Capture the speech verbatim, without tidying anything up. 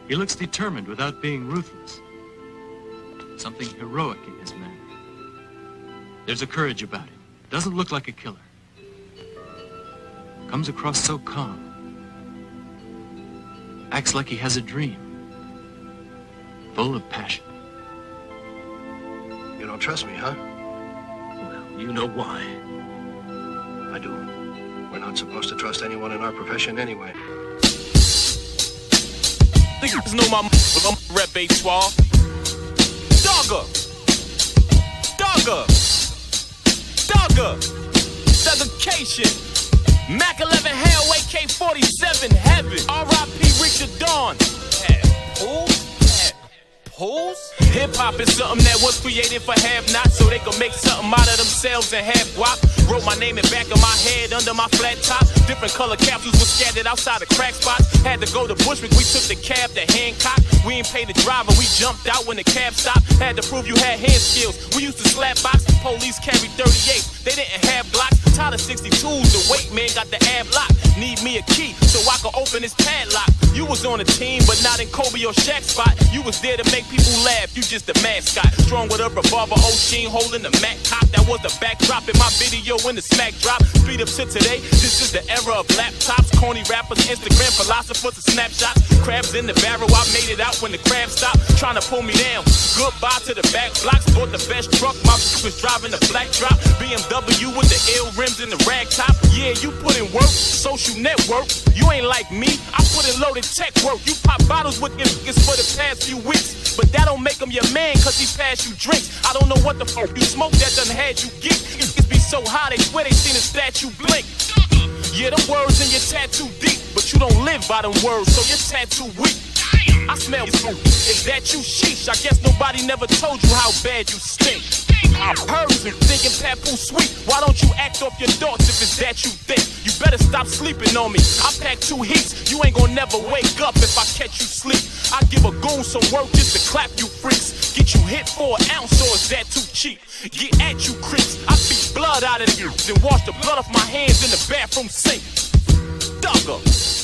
He looks determined without being ruthless. Something heroic in his manner. There's a courage about him. Doesn't look like a killer. Comes across so calm. Acts like he has a dream. Full of passion. You don't trust me, huh? Well, you know why. I do. We're not supposed to trust anyone in our profession anyway. Niggas know my m- rep eight twelve. Dogger! Dogger! Dogger! Segregation! Mac eleven Hell, A K forty-seven Heaven. R I P Richard Dawn. Pools? Pools? Hip-hop is something that was created for have-nots, so they could make something out of themselves and have guap. Wrote my name in back of my head under my flat top. Different color capsules were scattered outside the crack spots. Had to go to Bushwick, we took the cab to Hancock. We ain't pay the driver, we jumped out when the cab stopped. Had to prove you had hand skills. We used to slap box, police carried thirty-eights. They didn't have Glocks. Tired of sixty-twos, the weight man got the ab lock. Need me a key so I could open this padlock. You was on a team, but not in Kobe or Shaq spot. You was there to make people laugh, you just a mascot. Strong with a revolver, O'Sheen holding the Mac cop. That was the backdrop in my video when the smack drop. Speed up to today, this is the era of laptops. Corny rappers, Instagram philosophers, and snapshots. Crabs in the barrel, I made it out when the crab stopped. Trying to pull me down, goodbye to the back blocks. Bought the best truck, my was driving the black drop. B M W with the ill rims and the rag top. Yeah, you put in work, social network. You ain't like me, I put in loaded tech work. You pop bottles with niggas for the past few weeks, but that don't make him your man, cause he passed you drinks. I don't know what the fuck you smoke that done had you geek. Niggas be so high, they swear they seen a statue blink. Yeah, them words in your tattoo deep, but you don't live by them words, so your tattoo weak. I smell smoke. Is that you? Sheesh, I guess nobody never told you how bad you stink. I heard you thinking Papoose sweet. Why don't you act off your thoughts if it's that you think? You better stop sleeping on me. I pack two heats. You ain't gonna never wake up if I catch you sleep. I give a goon some work just to clap you freaks. Get you hit for an ounce, or is that too cheap? Get at you creeps. I beat blood out of you, then wash the blood off my hands in the bathroom sink. Dugger.